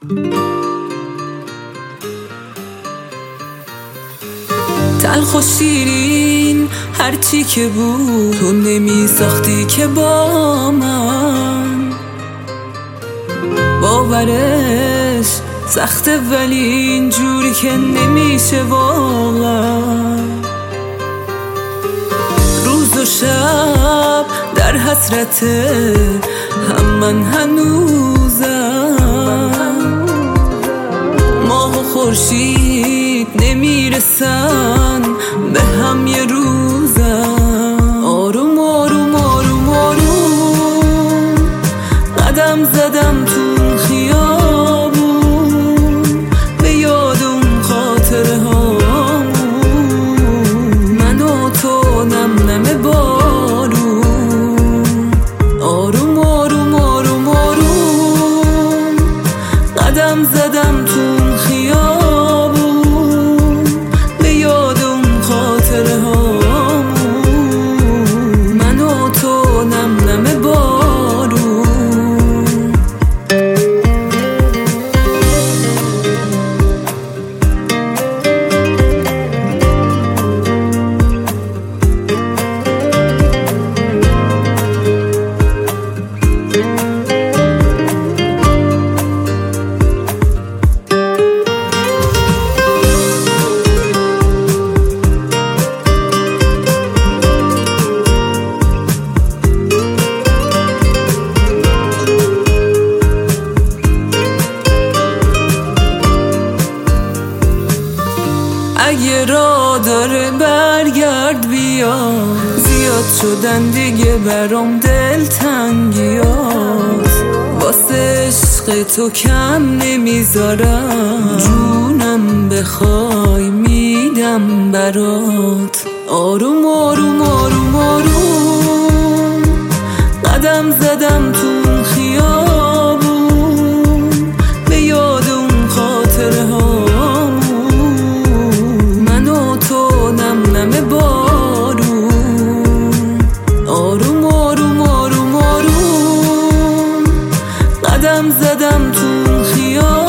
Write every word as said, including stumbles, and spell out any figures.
تلخ و شیرین هرچی که بود تو نمی ساختی که با من باورش سخته، ولی اینجوری که نمیشه واقعا. روز و شب در حسرته هم من هنوزم، ماه و خورشید نمیرسن به هم یه روزم. آروم آروم آروم آروم قدم زدم تو خیابون، به یاد اون خاطره هامون، من و تو نم نم بارون. آروم آروم آروم آروم قدم زدم تو خیابون، به یاد اون خاطره هامون، من و تو نم نم بارون. اگه را داره برگرد بیا، زیاد شدن دیگه برام دلتنگیات، واسه عشق تو کم نمیذارم، جونم بخوای میدم برات. آروم آروم آروم آروم قدم زدم تو خیابون، به یاد اون خاطره ها، آروم آروم آروم آروم قدم زدم تو خیابون.